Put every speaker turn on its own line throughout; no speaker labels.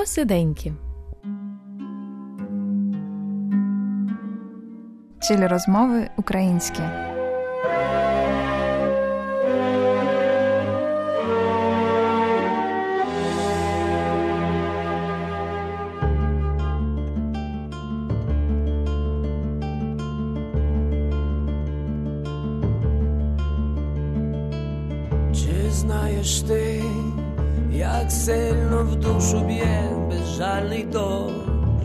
Посиденьки.
Телерозмови українські.
Чи знаєш ти, як сильно в душу б'є безжальний дощ?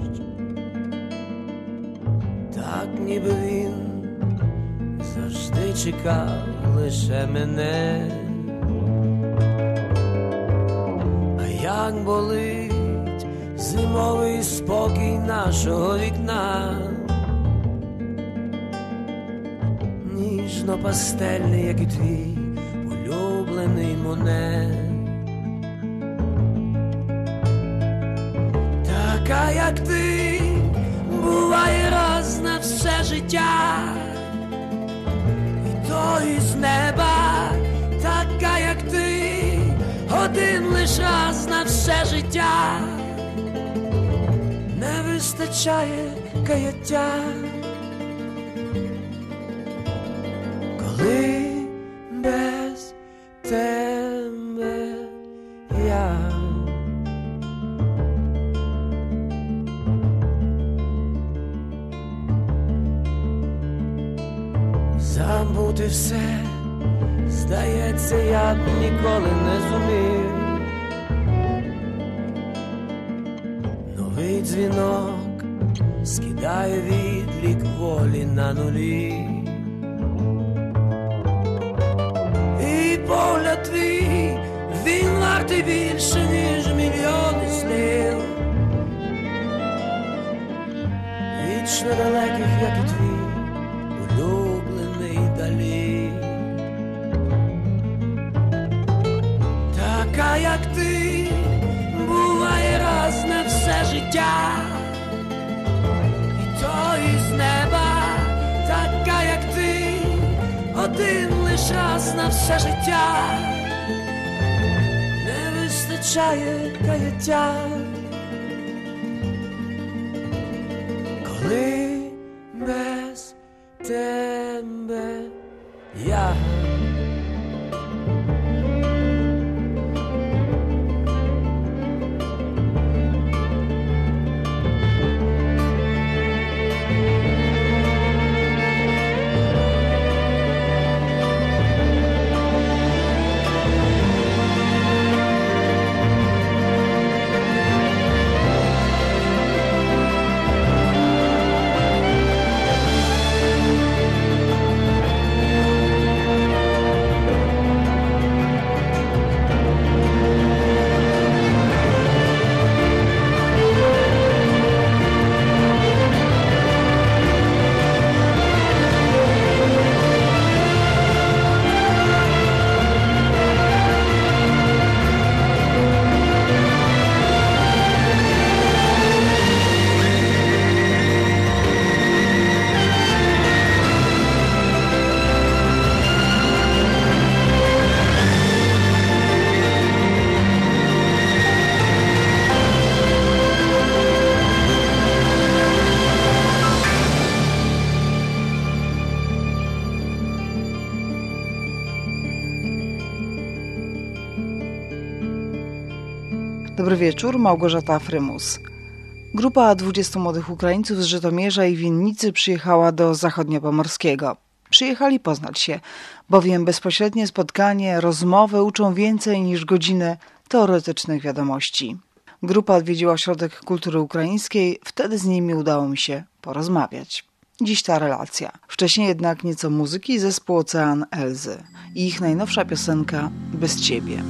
Так ніби він завжди чекав лише мене. А як болить зимовий спокій нашого вікна, ніжно-пастельний, як і твій улюблений Моне. Така, як ти, буває раз на все життя, і то із неба. Така, як ти, один лиш раз на все життя. Не вистачає каяття, коли без тебе я. Забути все, здається, я б ніколи не зумів. Новий дзвінок скидає відлік волі на нулі. І погляд твій, він вартий більше, ніж мільйони слів. Вічно далеких, як і твій улюблений Далі. Така, як ти, буває раз на все життя, і то із неба. Така, як ти, один лиш раз на все життя. Не вистачає каяття, коли без тебе я.
Dobry wieczór, Małgorzata Frymus. Grupa 20 młodych Ukraińców z Żytomierza i Winnicy przyjechała do Zachodniopomorskiego. Przyjechali poznać się, bowiem bezpośrednie spotkanie, rozmowy uczą więcej niż godzinę teoretycznych wiadomości. Grupa odwiedziła Ośrodek Kultury Ukraińskiej, wtedy z nimi udało mi się porozmawiać. Dziś ta relacja. Wcześniej jednak nieco muzyki, zespół Ocean Elzy i ich najnowsza piosenka Bez Ciebie.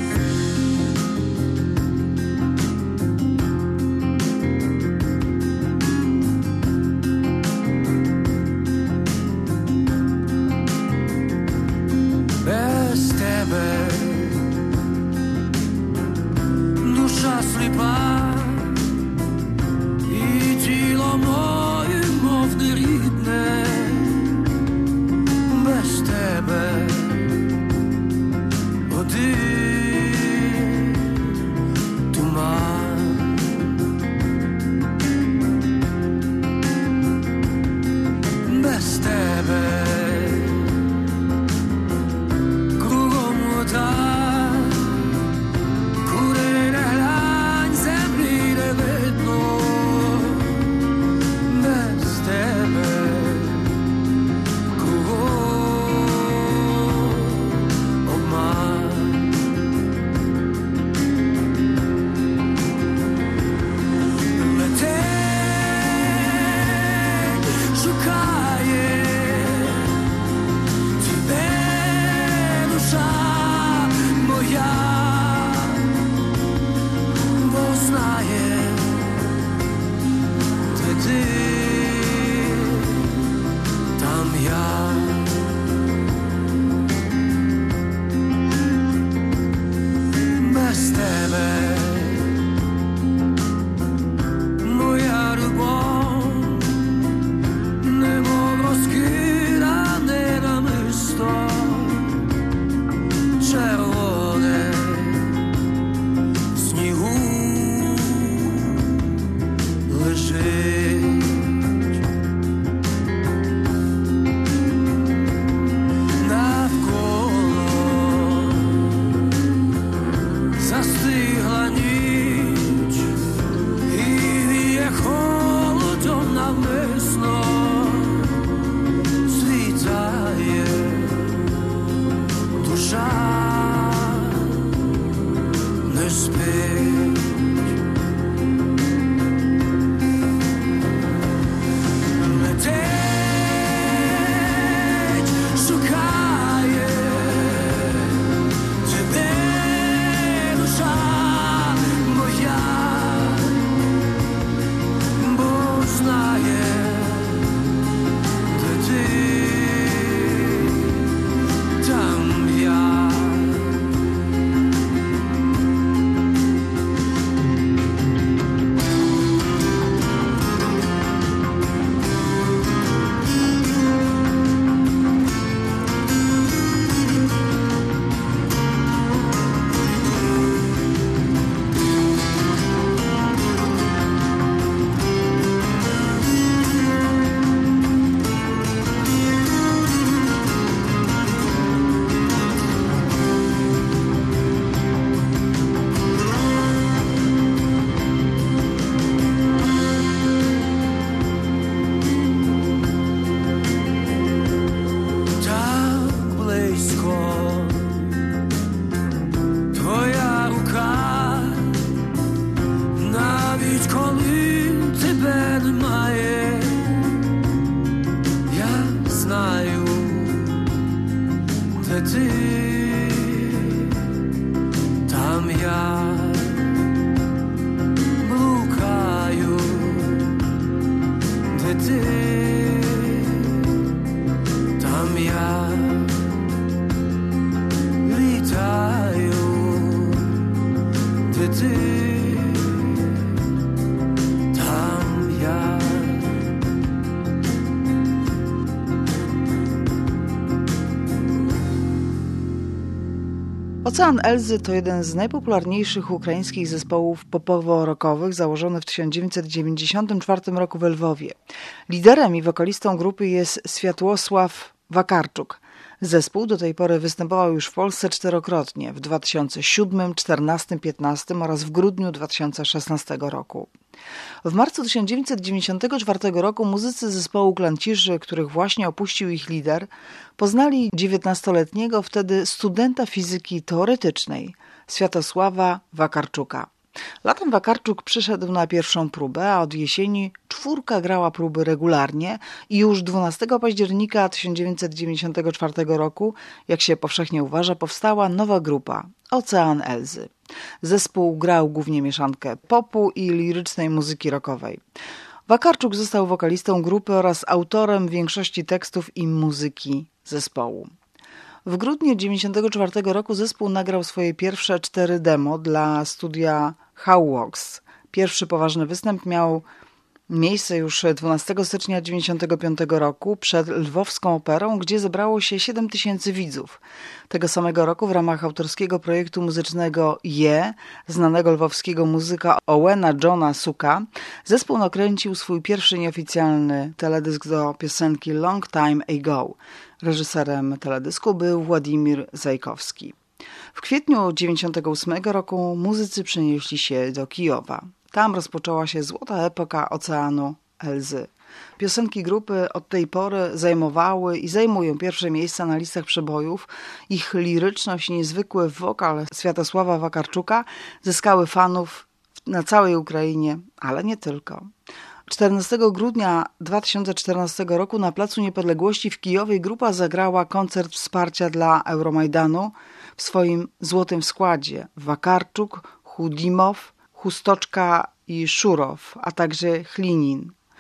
Без тебе душа сліпа, і тіло моє, мов нерідне. Без тебе один ty, tam ja. Bez tebe moja любов немов розкидане намисто червоне в снігу лежить. Навколо застигла ніч і віє холодом навмисно світає душа не спить. Летить, шукає тебе душа моя, бо знає, де ти, там я. Твоя рука, навіть коли тебе немає, я знаю, де ти, там я блукаю, де ти, там я літаю, де ти, tam ja.
Ocean Elzy to jeden z najpopularniejszych ukraińskich zespołów popowo-rockowych, założony w 1994 roku w Lwowie. Liderem i wokalistą grupy jest Światłosław Wakarczuk. Zespół do tej pory występował już w Polsce 4-krotnie, w 2007, 2014, 2015 oraz w grudniu 2016 roku. W marcu 1994 roku muzycy zespołu Klanciszy, których właśnie opuścił ich lider, poznali 19-letniego wtedy studenta fizyki teoretycznej, Światosława Wakarczuka. Latem Wakarczuk przyszedł na pierwszą próbę, a od jesieni czwórka grała próby regularnie i już 12 października 1994 roku, jak się powszechnie uważa, powstała nowa grupa Ocean Elzy. Zespół grał głównie mieszankę popu i lirycznej muzyki rockowej. Wakarczuk został wokalistą grupy oraz autorem większości tekstów i muzyki zespołu. W grudniu 1994 roku zespół nagrał swoje pierwsze 4 demo dla studia Howworks. Pierwszy poważny występ miał miejsce już 12 stycznia 1995 roku przed Lwowską Operą, gdzie zebrało się 7 000 widzów. Tego samego roku w ramach autorskiego projektu muzycznego znanego lwowskiego muzyka Owena Johna Suka, zespół nakręcił swój pierwszy nieoficjalny teledysk do piosenki Long Time Ago. Reżyserem teledysku był Władimir Zajkowski. W kwietniu 1998 roku muzycy przenieśli się do Kijowa. Tam rozpoczęła się złota epoka Oceanu Elzy. Piosenki grupy od tej pory zajmowały i zajmują pierwsze miejsca na listach przebojów. Ich liryczność i niezwykły wokal Światosława Wakarczuka zyskały fanów na całej Ukrainie, ale nie tylko. 14 grudnia 2014 roku na Placu Niepodległości w Kijowie grupa zagrała koncert wsparcia dla Euromajdanu w swoim złotym składzie. Wakarczuk, Chudimow, Chustoczka i Szurow, a także Chlinin.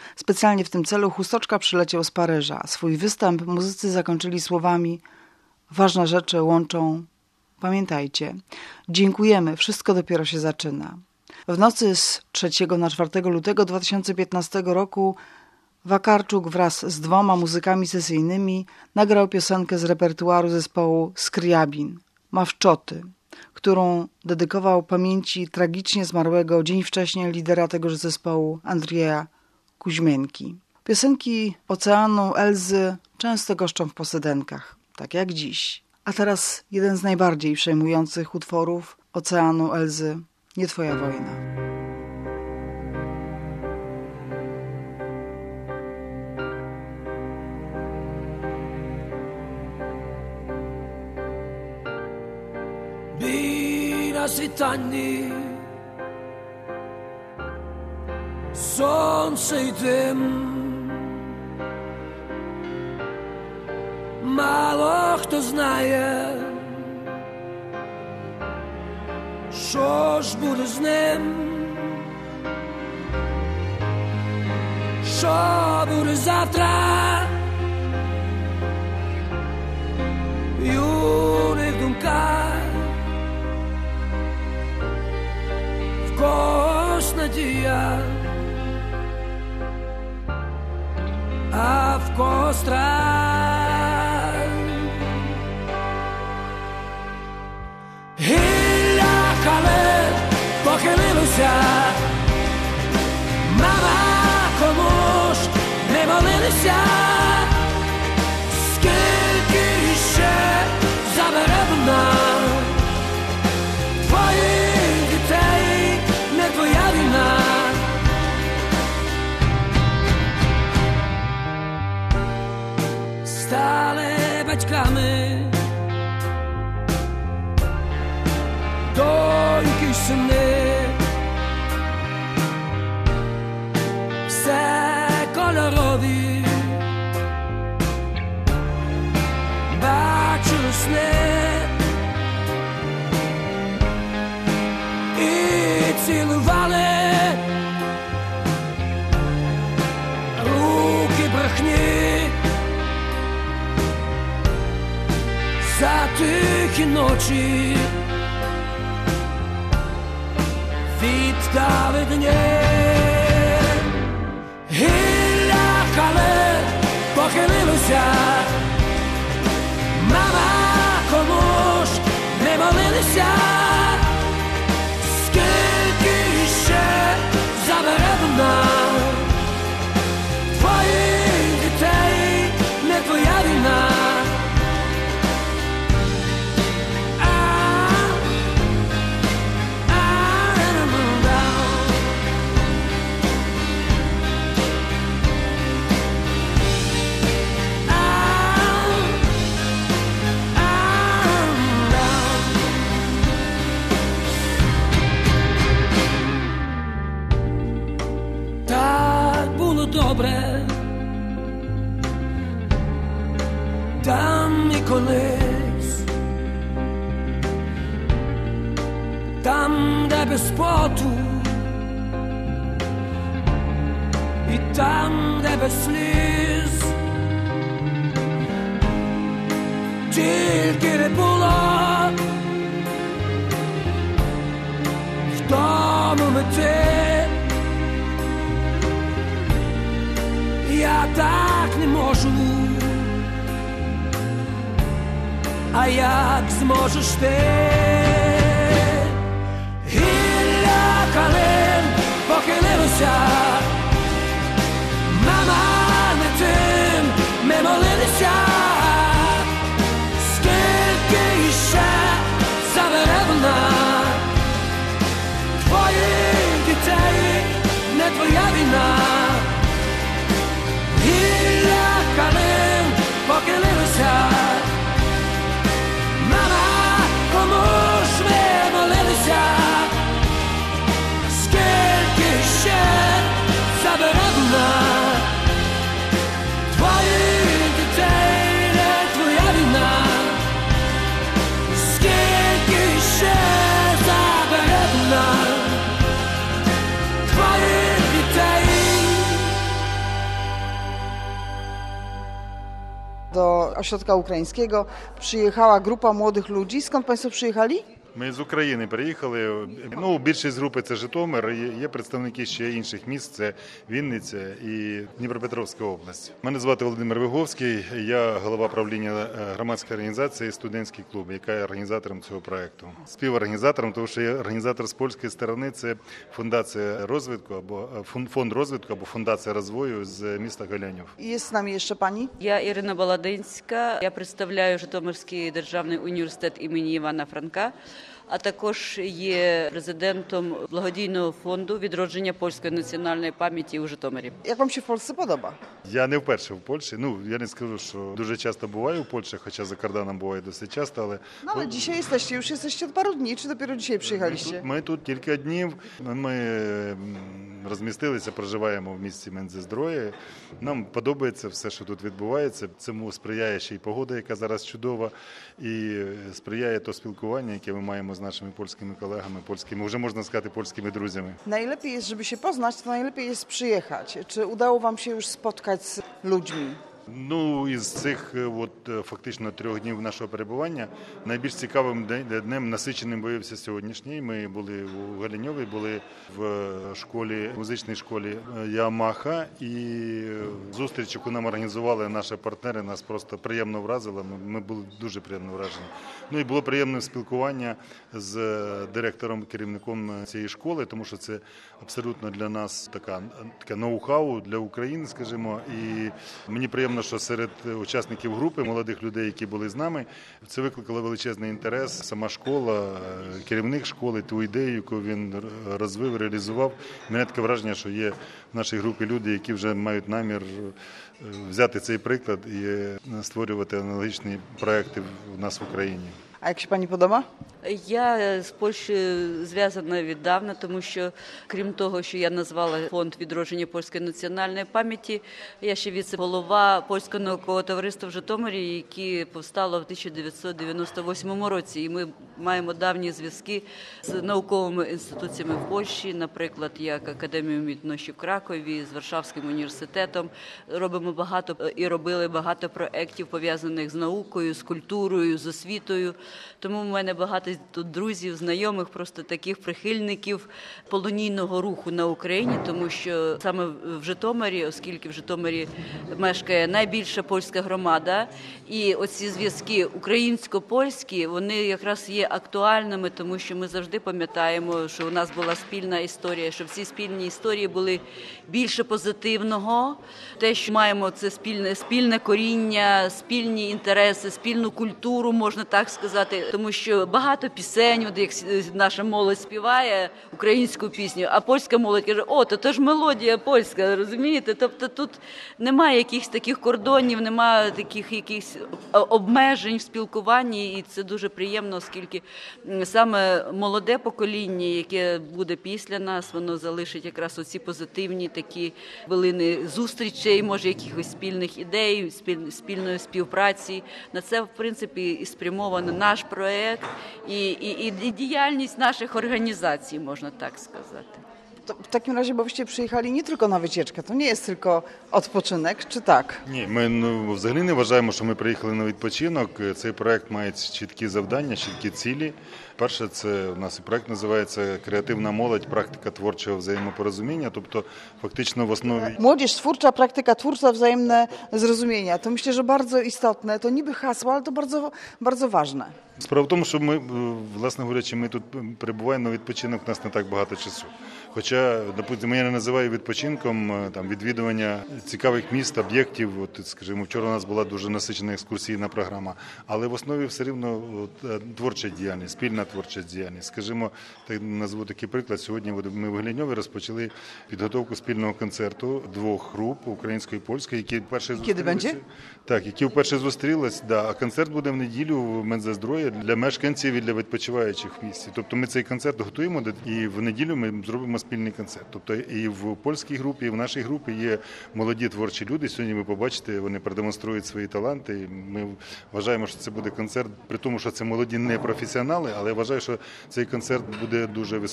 Specjalnie w tym celu Chustoczka przyleciał z Paryża. Swój występ muzycy zakończyli słowami: ważne rzeczy łączą, pamiętajcie, dziękujemy, wszystko dopiero się zaczyna. W nocy z 3 na 4 lutego 2015 roku Wakarczuk wraz z 2 muzykami sesyjnymi nagrał piosenkę z repertuaru zespołu Skriabin, Mawczoty, którą dedykował pamięci tragicznie zmarłego dzień wcześniej lidera tegoż zespołu Andrzeja Kuźmienki. Piosenki Oceanu Elzy często goszczą w posydenkach, tak jak dziś. A teraz jeden z najbardziej przejmujących utworów Oceanu Elzy, Nie twoja wojna.
Біля світанні сонце й дим. Мало хто знає, що ж буде з ним, що буде завтра. В юних думках в когось надія, а в когось страх. Гілля хале похилилося, мама, кому ж не молилися, скільки ще забере вона твоїх дітей, не твоя війна. Стали батьками доньки й сини, все кольорові, бачу сни і цілували руки брехні за тихі ночі. Віддали дні, гілля хале похилилося, мама, кому ж не молилися, скільки ще забере вона твоїх дітей, не твоя війна. Добре, там і колись, там, де без поту, і там, де без сліз, тільки не було в тому мети. Я так не можу, а як зможеш ти? Гілля калин похилилося, мама, не тим ми молилися, скільки іще забере вона твоїх дітей, не твоя війна. Гілля калин похилилося, мама, кому
Do ośrodka ukraińskiego przyjechała grupa młodych ludzi. Skąd Państwo przyjechali?
Ми з України приїхали. Ну, більшість групи – це Житомир, є представники ще інших міст – це Вінниця і Дніпропетровська область. Мене звати Володимир Виговський, я голова правління громадської організації «Студентський клуб», яка є організатором цього проєкту. Співорганізатором, тому що я організатор з польської сторони – це фундація розвитку, або фонд розвитку, або фундація розвою з міста Голянів.
Jest z nami jeszcze Pani?
Я Ірина Баладинська, я представляю Житомирський державний університет імені Івана Франка, а також є президентом благодійного фонду відродження польської національної пам'яті у Житомирі.
Jak Wam się w Polsce podoba?
Я не вперше в Польщі. Ну, я не скажу, що дуже часто буваю в Польщі, хоча за кордоном буває досить часто, але...
No ale dzisiaj jesteście, już jesteście od paru dni, czy dopiero dzisiaj przyjechaliście?
Ми тут кілька днів, ми розмістилися, проживаємо в місті Мензес-Дрої. Нам подобається все, що тут відбувається. Цьому сприяє ще й погода, яка зараз чудова, і сприяє то спілкування, яке ми маємо з нашими польськими колегами, польськими, вже можна сказати, польськими друзями.
Najlepiej jest, żeby się poznać, to najlepiej jest przyjechać. Czy udało Wam się już spotkać z ludźmi?
Ну, із цих фактично 3 днів нашого перебування найбільш цікавим днем, насиченим виявився сьогоднішній. Ми були у Галіньові, були в школі, музичній школі Ямаха, і зустріч, яку нам організували наші партнери, нас просто приємно вразила. Ми були дуже приємно вражені. Ну і було приємне спілкування з директором, керівником цієї школи, тому що це абсолютно для нас таке ноу-хау для України, скажімо, і мені приємно, що серед учасників групи, молодих людей, які були з нами, це викликало величезний інтерес. Сама школа, керівник школи, ту ідею, яку він розвив, реалізував. У мене таке враження, що є в нашій групі люди, які вже мають намір взяти цей приклад і створювати аналогічні проекти в нас в Україні.
A jak się Pani podoba?
Я з Польщею зв'язана віддавна, тому що, крім того, що я назвала фонд відродження польської національної пам'яті, я ще віце-голова Польського наукового товариства в Житомирі, яке повстало в 1998 році. І ми маємо давні зв'язки з науковими інституціями в Польщі, наприклад, як Академією умітнощі в Кракові, з Варшавським університетом. Робимо багато і робили багато проєктів, пов'язаних з наукою, з культурою, з освітою. Тому в мене багато тут друзів, знайомих, просто таких прихильників полонійного руху на Україні, тому що саме в Житомирі, оскільки в Житомирі мешкає найбільша польська громада, і оці зв'язки українсько-польські, вони якраз є актуальними, тому що ми завжди пам'ятаємо, що у нас була спільна історія, що в цій спільній історії були більше позитивного, те, що маємо це спільне коріння, спільні інтереси, спільну культуру, можна так сказати, тому що багато пісень, от як наша молодь співає українську пісню, а польська молодь каже, то ж мелодія польська, розумієте? Тобто тут немає якихось таких кордонів, немає таких якихось обмежень в спілкуванні, і це дуже приємно, оскільки саме молоде покоління, яке буде після нас, воно залишить якраз оці позитивні такі хвилини зустрічей, може якихось спільних ідей, спільної співпраці. На це, в принципі, і спрямований наш проєкт, і діяльність наших організацій, можна так сказати.
To w takim razie, bo Wyście przyjechali nie tylko na wycieczkę, to nie jest tylko odpoczynek, czy tak?
Ні, ми взагалі не вважаємо, що ми приїхали на відпочинок. Цей проект має чіткі завдання, чіткі цілі. Перше, це у нас і проект називається «Креативна молодь. Практика творчого взаємопорозуміння». Тобто, фактично в основі...
Młodzież twórcza, praktyka twórca, wzajemne zrozumienia. To myślę, że bardzo istotne. To niby hasło, ale to bardzo, bardzo ważne.
Справа в тому, що ми, власне говорячи, ми тут перебуваємо на відпочинок, у нас не так багато часу. Хоча, допустимо, я не називаю відпочинком там, відвідування цікавих міст, об'єктів. От, скажімо, вчора у нас була дуже насичена екскурсійна програма. Але в основі все рівно творча діяльність, спільна творча діяльність. Скажімо, назву такий приклад. Сьогодні ми в Гляньові розпочали підготовку спільного концерту 2 груп, української і польської, які вперше зустрілися. Так, які вперше зустрілись, да. А концерт буде в неділю в Мензес-Дрої для мешканців і для відпочиваючих в місті. Тобто ми цей концерт готуємо, і в неділю ми зробимо спільний концерт. Тобто і в польській групі, і в нашій групі є молоді творчі люди. Сьогодні ви побачите, вони продемонструють свої таланти. І ми вважаємо, що це буде концерт, при тому, що це молоді не професіонали, але я вважаю, що цей концерт буде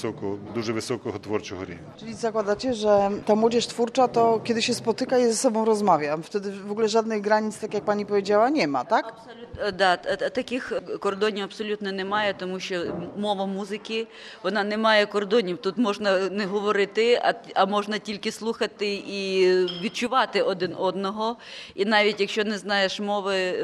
дуже wysokого tворчого rівня.
Czyli zakładacie, że ta młodzież twórcza to kiedy się spotyka i ze sobą rozmawia. Wtedy w ogóle żadnych granic, tak jak pani powiedziała, nie ma, tak?
Абсолютно, да, таких кордонів абсолютно немає, тому що мова музики, вона не має кордонів. Тут можна не говорити, а можна тільки слухати і відчувати один одного. І навіть якщо не знаєш мови,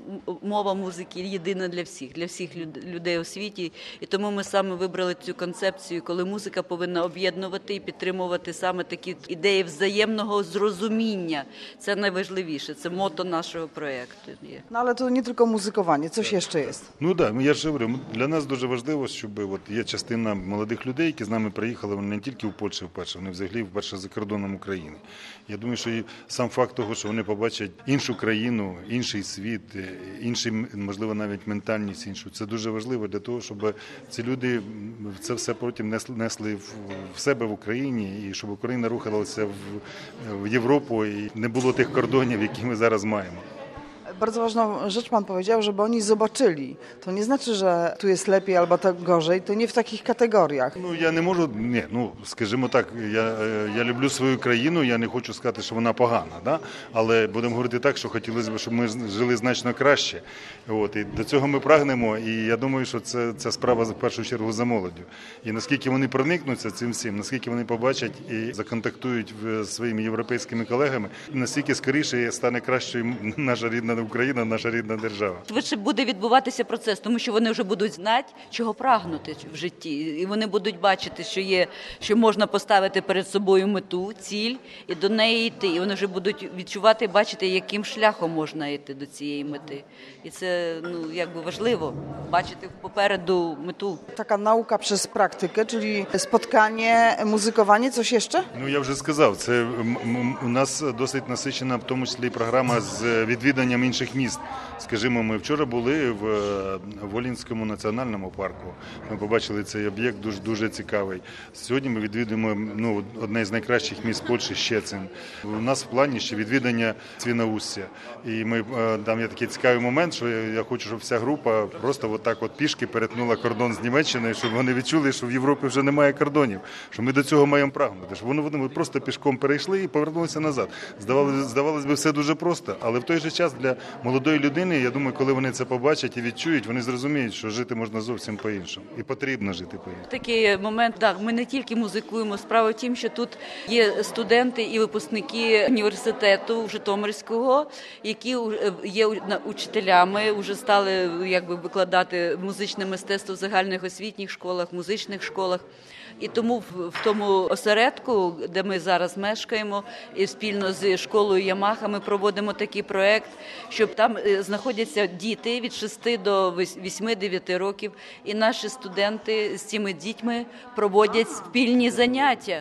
мова музики єдина для всіх людей у світі. І тому ми саме вибрали цю концепцію, коли музика повинна об'єднувати і підтримувати саме такі ідеї взаємного зрозуміння. Це найважливіше, це мото нашого проєкту.
No ale to nie tylko muzykowanie, coś jeszcze jest.
Ну так, я ж говорю, для нас дуже важливо, щоб є частина молодих людей, які з нами приїхали, вони не тільки в Польщі вперше, вони взагалі вперше за кордоном України. Я думаю, що і сам факт того, що вони побачать іншу країну, інший світ, можливо, навіть ментальність іншу, це дуже важливо для того, щоб ці люди це все потім несли в себе в Україні, і щоб Україна рухалася в Європу, і не було тих кордонів, які ми зараз маємо.
Bardzo ważną rzecz pan powiedział, żeby oni zobaczyli. To nie znaczy, że tu jest lepiej albo tak gorzej, to nie w takich kategoriach.
Ну, я не можу, скажімо так, я люблю свою країну, я не хочу сказати, що вона погана, да? Але будемо говорити так, що хотілося б, щоб ми жили значно краще. І до цього ми прагнемо, і я думаю, що ця справа в першу чергу за молоддю. І наскільки вони проникнуться цим всім, наскільки вони побачать і законтактують зі своїми європейськими колегами, настільки скоріше стане кращою наша рідна Україна, наша рідна держава.
Швидше буде відбуватися процес, тому що вони вже будуть знати, чого прагнути в житті. І вони будуть бачити, що можна поставити перед собою мету, ціль, і до неї йти. І вони вже будуть відчувати, бачити, яким шляхом можна йти до цієї мети. І це важливо, бачити попереду мету.
Taka nauka przez praktykę, czyli spotkanie, muzykowanie, coś jeszcze?
Я вже сказав, це у нас досить насичена, в тому числі, програма з відвіданням інших міст. Скажімо, ми вчора були в Волинському національному парку. Ми побачили цей об'єкт, дуже цікавий. Сьогодні ми відвідуємо одне з найкращих міст Польщі – Щецин. У нас в плані ще відвідання Свіноустя. І там є такий цікавий момент, що я хочу, щоб вся група просто отак пішки перетнула кордон з Німеччиною, щоб вони відчули, що в Європі вже немає кордонів, що ми до цього маємо прагнути, щоб вони просто пішком перейшли і повернулися назад. Здавалось би, все дуже просто, але в той же час для молодої людини, я думаю, коли вони це побачать і відчують, вони зрозуміють, що жити можна зовсім по-іншому. І потрібно жити по-іншому.
Такий момент, так, ми не тільки музикуємо. Справа в тім, що тут є студенти і випускники університету Житомирського, які є учителями, вже стали викладати музичне мистецтво в загальних освітніх школах, музичних школах. І тому в тому осередку, де ми зараз мешкаємо, і спільно з школою Ямаха ми проводимо такий проєкт, щоб там знаходяться діти від 6 до 8-9 років, і наші студенти з цими дітьми проводять спільні заняття,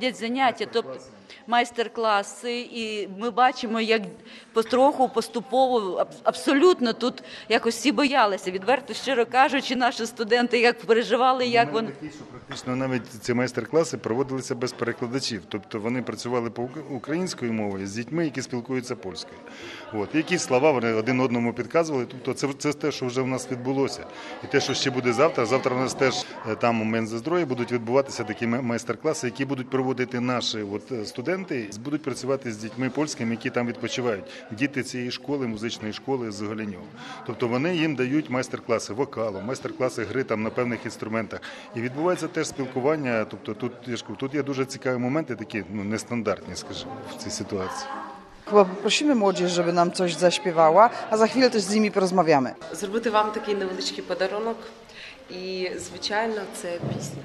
тобто майстер-класи, і ми бачимо, як потроху, поступово, абсолютно тут якось всі боялися. Відверто, щиро кажучи, наші студенти як переживали, як вони...
Практично навіть ці майстер-класи проводилися без перекладачів. Тобто вони працювали по українською мовою з дітьми, які спілкуються польською. Якісь слова вони один одному підказували. Тобто це те, що вже в нас відбулося. І те, що ще буде завтра. Завтра у нас теж там момент здоров'я будуть відбуватися такі майстер-класи, які будуть проводити наші студенти, будуть працювати з дітьми польськими, які там відпочивають. Діти цієї школи, музичної школи з Галиньова. Тобто вони їм дають майстер-класи вокалу, майстер-класи гри там на певних інструментах. І відбувається теж спілкування. Тобто тут є дуже цікаві моменти, такі нестандартні, скажімо, в цій ситуації.
Chyba poprosimy młodzież, żeby nam coś zaśpiewała, a za chwilę też z nimi porozmawiamy.
Зробити вам такий невеличкий подарунок, і, звичайно, це пісня.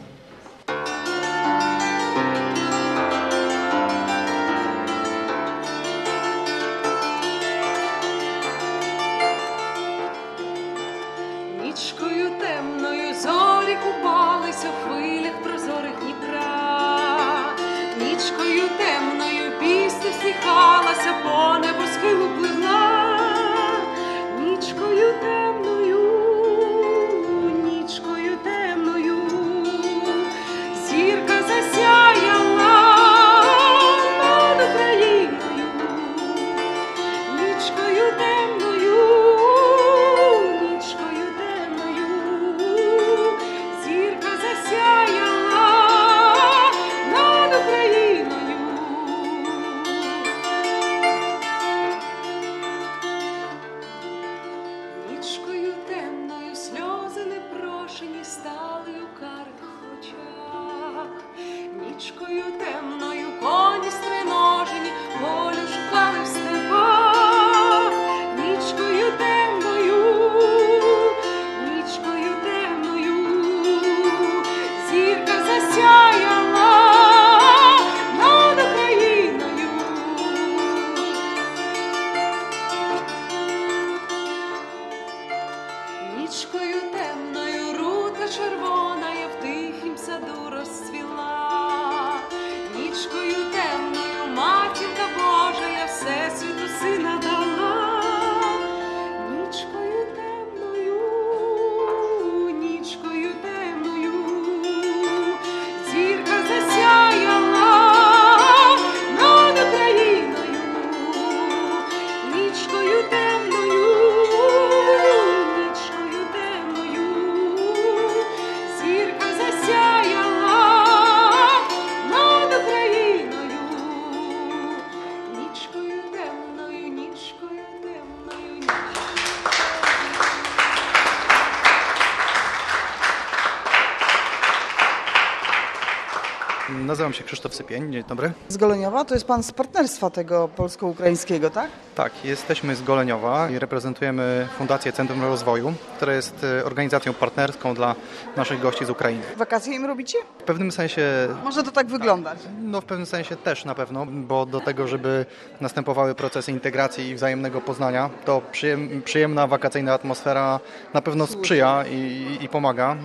Нічкою темною зорі купалися в хвилях прозорих Дніпра. Нічкою темною пісня всміхалася, по небосхилу пливла. Нічкою темною, зірка засяє. сина дала, нічкою темною, нічкою темною, зірка засяяла над Україною, нічкою темною, нічкою темною, зірка засяяла над Україною, нічкою темною, нічкою темною.
Nazywam się Krzysztof Sypień, dzień dobry.
Z Goleniowa to jest pan z partnerstwa tego polsko-ukraińskiego, tak?
Tak, jesteśmy z Goleniowa i reprezentujemy Fundację Centrum Rozwoju, która jest organizacją partnerską dla naszych gości z Ukrainy.
Wakacje im robicie?
W pewnym sensie,
Może to tak wyglądać.
no w pewnym sensie też na pewno, bo do tego, żeby następowały procesy integracji i wzajemnego poznania, to przyjemna wakacyjna atmosfera na pewno sprzyja i pomaga.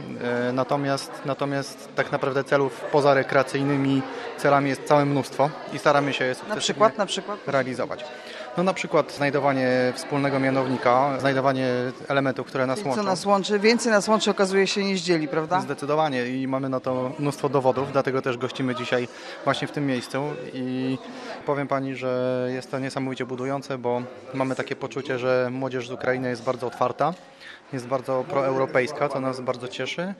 Natomiast tak naprawdę celów poza rekreacyjnymi celami jest całe mnóstwo i staramy się je sukcesywnie
Na przykład?
realizować. No na przykład znajdowanie wspólnego mianownika, znajdowanie elementów, które nas
Co
łączą.
nas łączy? Więcej nas łączy okazuje się niż dzieli, prawda?
Zdecydowanie i mamy na to mnóstwo dowodów, dlatego też gościmy dzisiaj właśnie w tym miejscu i powiem Pani, że jest to niesamowicie budujące, bo mamy takie poczucie, że młodzież z Ukrainy jest bardzo otwarta, jest bardzo proeuropejska, co nas bardzo cieszy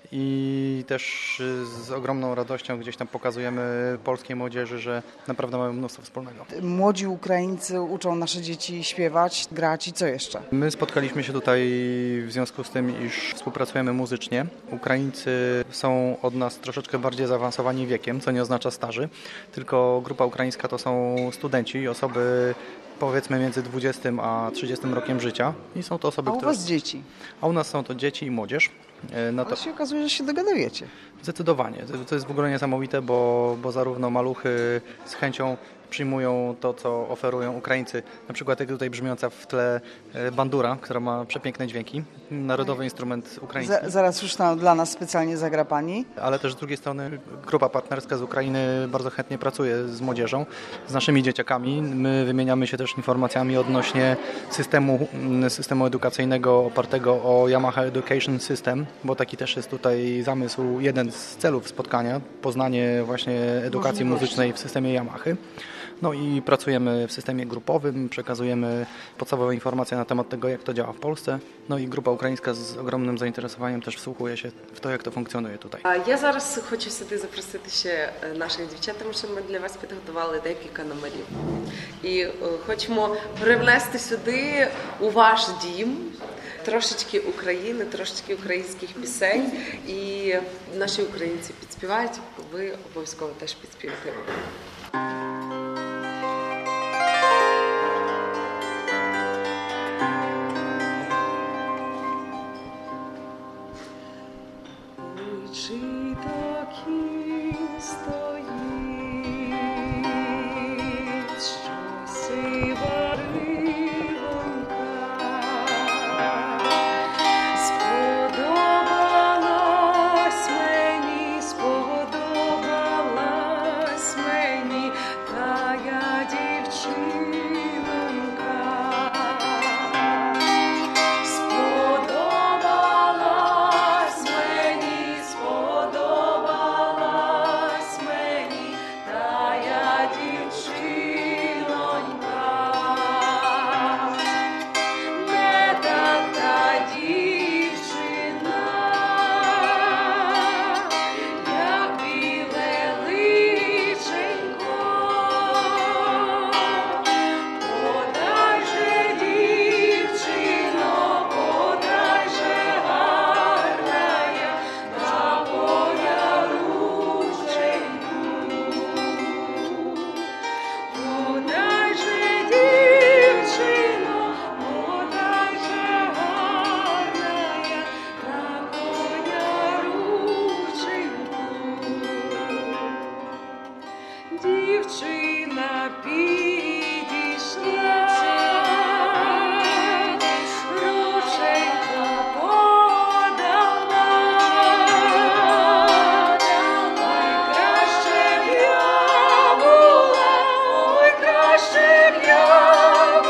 i też z ogromną radością gdzieś tam pokazujemy polskiej młodzieży, że naprawdę mamy mnóstwo wspólnego.
Młodzi Ukraińcy uczą nasze dzieci śpiewać, grać i co jeszcze?
My spotkaliśmy się tutaj w związku z tym, iż współpracujemy muzycznie. Ukraińcy są od nas troszeczkę bardziej zaawansowani wiekiem, co nie oznacza starzy, tylko grupa ukraińska to są studenci, osoby powiedzmy między 20 a 30 rokiem życia i są to osoby,
A u was dzieci?
A u nas są to dzieci i młodzież. No to
Ale się okazuje, że się dogadujecie.
zdecydowanie. To jest w ogóle niesamowite, bo zarówno maluchy z chęcią przyjmują to, co oferują Ukraińcy. Na przykład jak tutaj brzmiąca w tle bandura, która ma przepiękne dźwięki. Narodowy instrument ukraiński.
Zaraz już tam dla nas specjalnie zagra pani.
Ale też z drugiej strony grupa partnerska z Ukrainy bardzo chętnie pracuje z młodzieżą, z naszymi dzieciakami. My wymieniamy się też informacjami odnośnie systemu edukacyjnego opartego o Yamaha Education System, bo taki też jest tutaj zamysł, jeden z celów spotkania, poznanie właśnie edukacji muzycznej w systemie Yamahy. No i pracujemy w systemie grupowym, przekazujemy podstawowe informacje na temat tego, jak to działa w Polsce. No i grupa ukraińska z ogromnym zainteresowaniem też wsłuchuje się в те, як то функціонує тут.
Я зараз хочу сюди запросити ще наших дівчат, тому що ми для вас підготували декілька номерів. І хочемо привнести сюди у ваш дім трошечки України, трошечки українських пісень. І наші українці підспівають, ви обов'язково теж підспіваєте. Чи так і стоїть, що сива рибонька сподобалась мені тая дівчинонька. Сподобалась мені тая дівчинонька. Не так та дівчина, як біле личенько. Подай же, дівчино, подай же гарная, такая рученьку. Подай же, дівчино, подай же гарная, такая рученьку. Дівчина підійшла, рученьку подала. Ой, краще б я була, ой, краще б я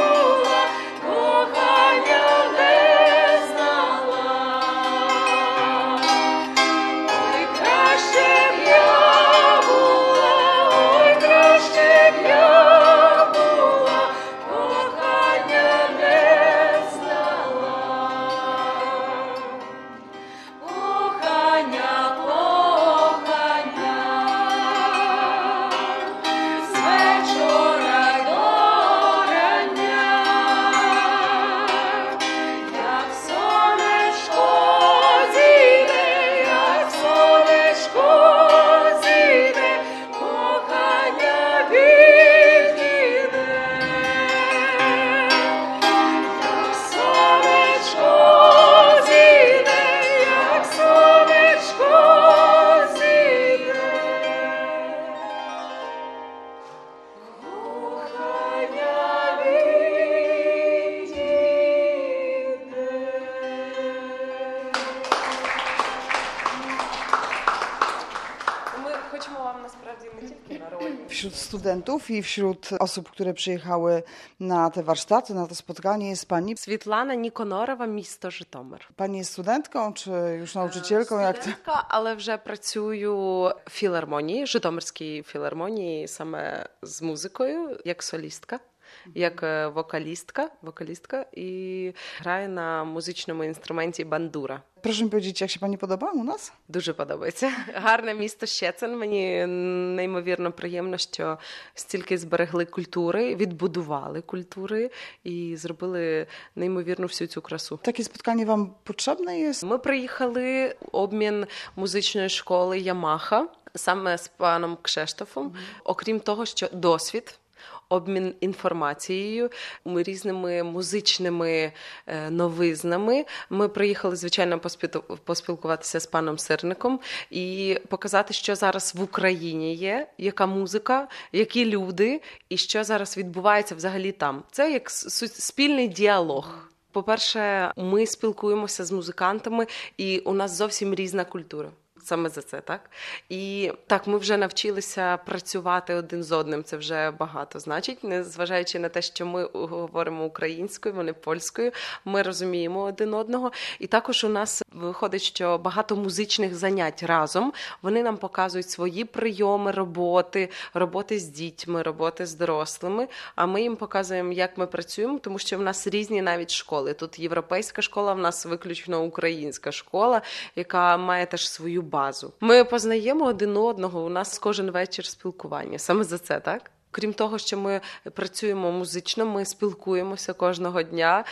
wśród studentów i wśród osób, które przyjechały na te warsztaty, na to spotkanie jest pani.
Світлана Ніконорова, місто Житомир.
Pani jest studentką czy już nauczycielką? Jak to?
Студентка, але вже працюю в філармонії, Житомирській філармонії, саме з музикою, як солістка, як вокалістка і граю на музичному інструменті бандура.
Proszę mi powiedzieć, jak się pani podoba u nas?
Дуже подобається. Гарне місто Щецин. Мені неймовірно приємно, що стільки зберегли культури, відбудували культури і зробили неймовірну всю цю красу.
Takie spotkanie wam potrzebne jest?
Ми приїхали обмін музичної школи Ямаха саме з паном Кшештофом. Окрім того, що досвід, обмін інформацією, різними музичними новизнами. Ми приїхали, звичайно, поспілкуватися з паном Сирником і показати, що зараз в Україні є, яка музика, які люди і що зараз відбувається взагалі там. Це як спільний діалог. По-перше, ми спілкуємося з музикантами, і у нас зовсім різна культура. Саме за це, так? І так, ми вже навчилися працювати один з одним, це вже багато значить, незважаючи на те, що ми говоримо українською, вони польською, ми розуміємо один одного. І також у нас виходить, що багато музичних занять разом, вони нам показують свої прийоми роботи з дітьми, роботи з дорослими, а ми їм показуємо, як ми працюємо, тому що в нас різні навіть школи. Тут європейська школа, в нас виключно українська школа, яка має теж свою базу. Ми познаємо один одного, у нас кожен вечір спілкування. Саме за це, так? Крім того, що ми працюємо музично, ми спілкуємося кожного дня.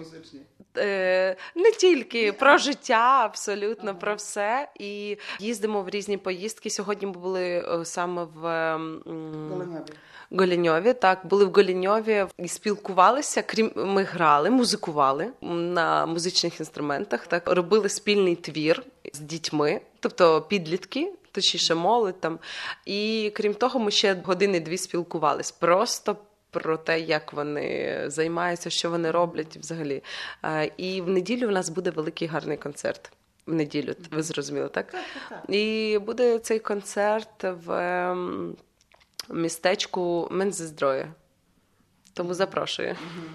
Не тільки про життя, абсолютно про все. І їздимо в різні поїздки. Сьогодні ми були саме в Голіньові, так, були в Голіньові і спілкувалися, ми грали, музикували на музичних інструментах, так, робили спільний твір з дітьми, тобто підлітки, точніше молодь там. І крім того, ми ще години-дві спілкувались просто про те, як вони займаються, що вони роблять взагалі. І в неділю у нас буде великий гарний концерт. В неділю, ви зрозуміли, так? І буде цей концерт в містечку Мензездроє. Тому запрошую.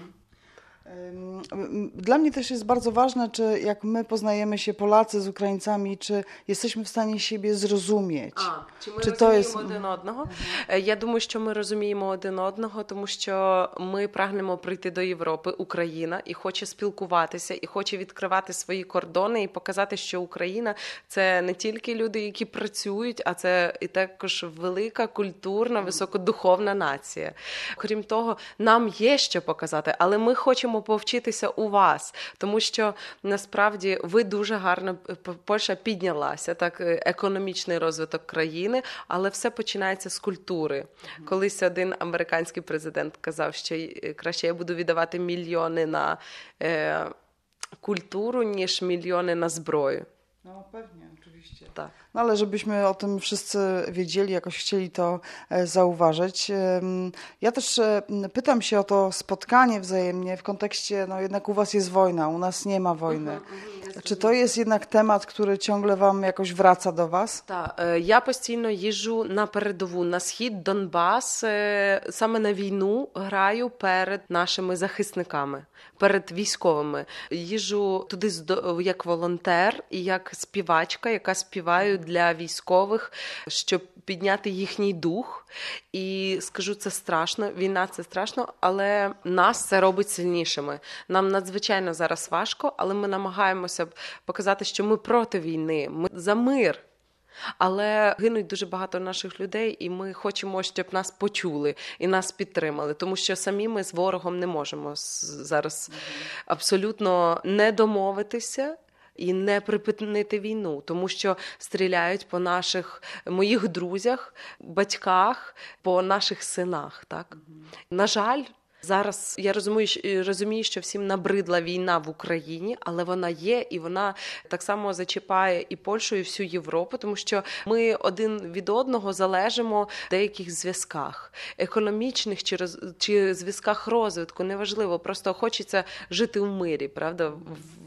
Dla mnie też jest bardzo ważne, czy jak my poznajemy się Polacy z Ukraińcami, czy jesteśmy w stanie siebie zrozumieć.
Чи ми розуміємо один одного? Я думаю, що ми розуміємо один одного, тому що ми прагнемо прийти до Європи, Україна, і хоче спілкуватися, і хоче відкривати свої кордони і показати, що Україна – це не тільки люди, які працюють, а це і також велика, культурна, високодуховна нація. Крім того, нам є що показати, але ми хочемо повчитися у вас, тому що насправді ви дуже гарно, Польща піднялася, так, економічний розвиток країни, але все починається з культури. Колись один американський президент казав, що краще я буду віддавати мільйони на kulturу, niż miliony na zbroję.
No pewnie, oczywiście.
Tak.
No ale żebyśmy o tym wszyscy wiedzieli, jakoś chcieli to zauważyć. Ja też pytam się o to spotkanie wzajemnie w kontekście, no jednak u was jest wojna, u nas nie ma wojny. Czy to jest jednak temat, który ciągle wam jakoś wraca do was?
Так, я постійно їжджу на передову, на схід, Донбас, саме на війну граю перед нашими захисниками, перед військовими. Їжджу туди як волонтер і як співачка, яка співає для військових, щоб підняти їхній дух. І скажу, це страшно, війна – це страшно, але нас це робить сильнішими. Нам надзвичайно зараз важко, але ми намагаємося показати, що ми проти війни, ми за мир. Але гинуть дуже багато наших людей, і ми хочемо, щоб нас почули і нас підтримали, тому що самі ми з ворогом не можемо зараз абсолютно не домовитися і не припинити війну, тому що стріляють по моїх друзях, батьках, по наших синах. Так? На жаль, зараз я розумію, що всім набридла війна в Україні, але вона є, і вона так само зачіпає і Польщу, і всю Європу, тому що ми один від одного залежимо в деяких зв'язках, економічних чи зв'язках розвитку, неважливо, просто хочеться жити в мирі, правда,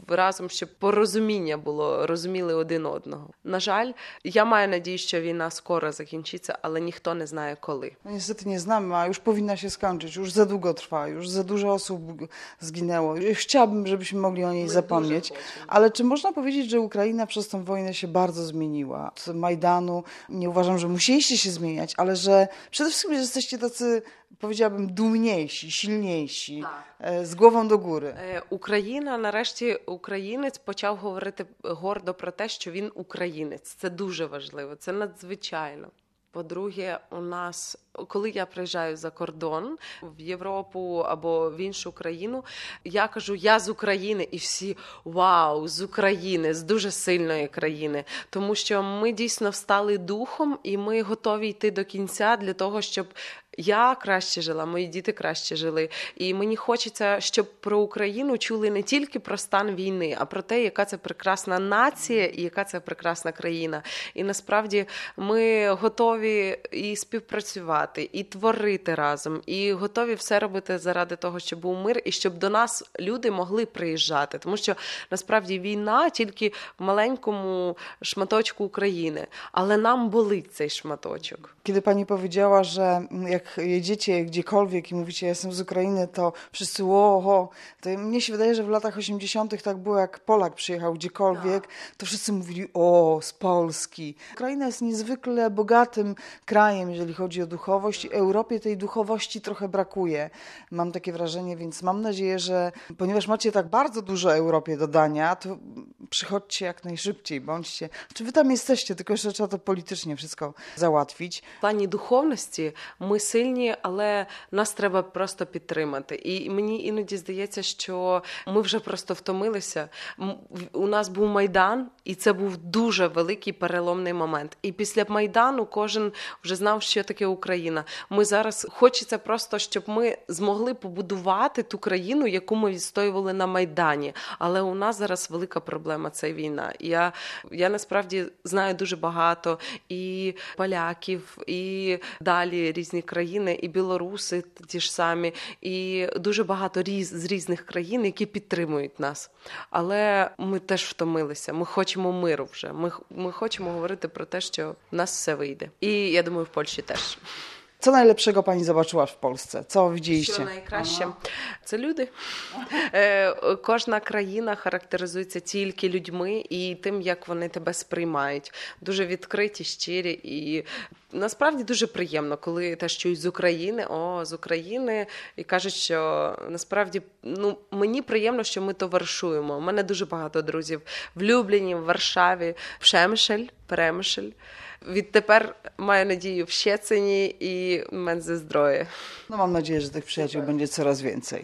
разом, щоб порозуміння було, розуміли один одного. На жаль, я маю надію, що wojna скоро закінчиться, ale ніхто не знає коли.
No niestety nie znamy, a już powinna się skończyć. Już za długo trwa, już za dużo osób zginęło. Chciałabym, żebyśmy mogli o niej zapomnieć. Ale czy można powiedzieć, że Ukraina przez tą wojnę się bardzo zmieniła? Od Majdanu nie uważam, że musieliście się zmieniać, ale że przede wszystkim że jesteście tacy, powiedziałabym, dumniejsi, silniejsi, з głową до góry.
Україна, нарешті, українець почав говорити гордо про те, що він українець. Це дуже важливо, це надзвичайно. По-друге, у нас, коли я приїжджаю за кордон, в Європу або в іншу країну, я кажу, я з України, і всі, вау, з України, з дуже сильної країни. Тому що ми дійсно встали духом, і ми готові йти до кінця для того, щоб я краще жила, мої діти краще жили. І мені хочеться, щоб про Україну чули не тільки про стан війни, а про те, яка це прекрасна нація і яка це прекрасна країна. І насправді ми готові і співпрацювати, і творити разом, і готові все робити заради того, щоб був мир, і щоб до нас люди могли приїжджати. Тому що насправді війна тільки в маленькому шматочку України, ale nam bolить цей szmatочок.
Kiedy pani powiedziała, że jak jedziecie gdziekolwiek i mówicie, ja jestem z Ukrainy, to wszyscy oho, to mnie się wydaje, że w latach 80. tak było, jak Polak przyjechał gdziekolwiek, to wszyscy mówili, o, z Polski. Ukraina jest niezwykle bogatym krajem, jeżeli chodzi o duchowość. Europie tej duchowości trochę brakuje. Mam takie wrażenie, więc mam nadzieję, że ponieważ macie tak bardzo dużo Europie do dania, to przychodźcie jak najszybciej, bądźcie. Czy wy tam jesteście, tylko jeszcze trzeba to politycznie wszystko załatwić.
В плані духовності ми сильні, але нас треба просто підтримати. І мені іноді здається, що ми вже просто втомилися. У нас був Майдан, і це був дуже великий переломний момент. І після Майдану кожен вже знав, що таке Україна. Ми зараз, хочеться просто, щоб ми змогли побудувати ту країну, яку ми відстоювали на Майдані. Але у нас зараз велика проблема – це війна. Я насправді знаю дуже багато і поляків, і далі різні країни, і білоруси ті ж самі, і дуже багато з різних країн, які підтримують нас. Але ми теж втомилися, ми хочемо миру вже, ми хочемо говорити про те, що в нас все вийде. І я думаю, в Польщі теж.
Co najlepszego pani zobaczyła w Polsce? Co widzieliście?
Що найкраще? Це люди. Кожна країна характеризується тільки людьми і тим, як вони тебе сприймають. Дуже відкриті, щирі і насправді дуже приємно, коли теж чують з України, і кажуть, що насправді, мені приємно, що ми товаришуємо. У мене дуже багато друзів в Любліні, в Варшаві, в Перемишль. Відтепер маю надію w Szczecinie i w Międzyzdroje.
No mam nadzieję, że tych przyjaciół będzie coraz więcej.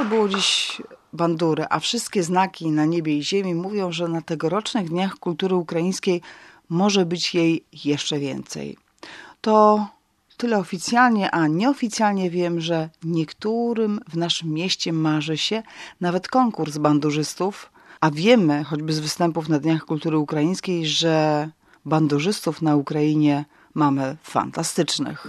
było dziś bandury, a wszystkie znaki na niebie i ziemi mówią, że na tegorocznych Dniach Kultury Ukraińskiej może być jej jeszcze więcej. To tyle oficjalnie, a nieoficjalnie wiem, że niektórym w naszym mieście marzy się nawet konkurs bandurzystów, a wiemy, choćby z występów na Dniach Kultury Ukraińskiej, że bandurzystów na Ukrainie mamy fantastycznych.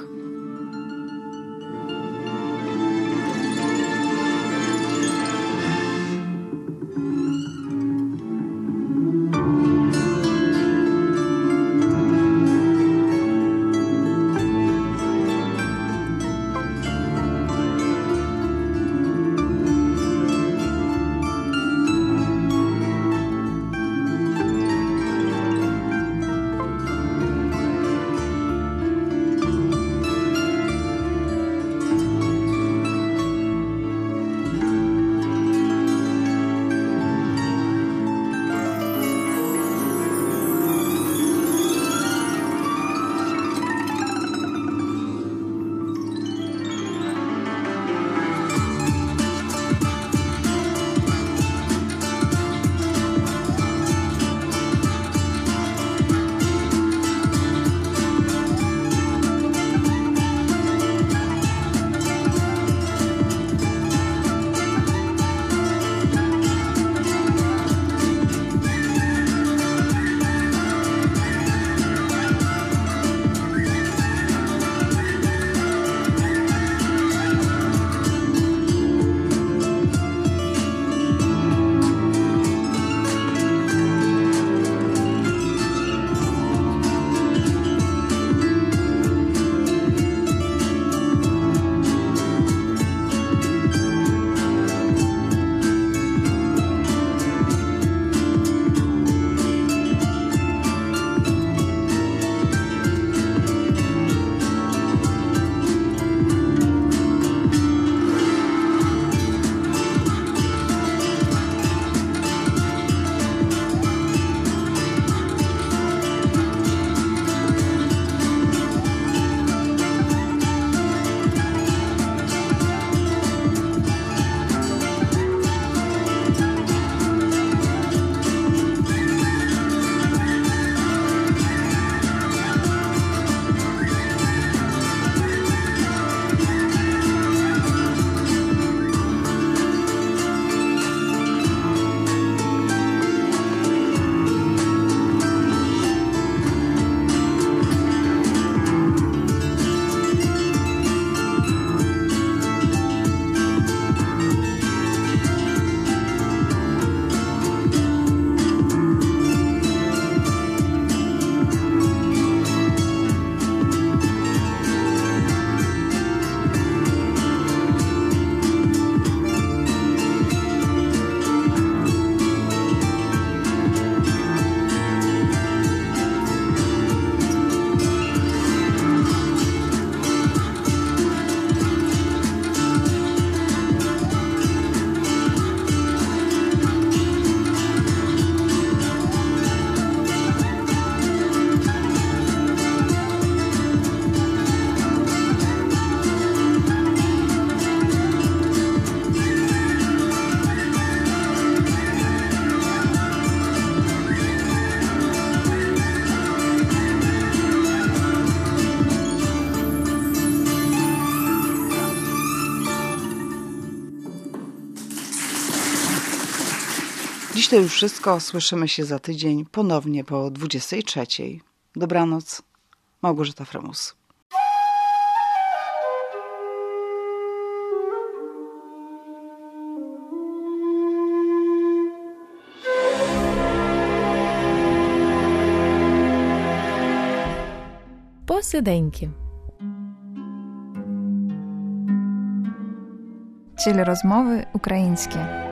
Dziś to już wszystko. Słyszymy się za tydzień, ponownie po 23:00. Dobranoc. Małgorzata Fremus.
Посиденьки.
Телерозмови українські.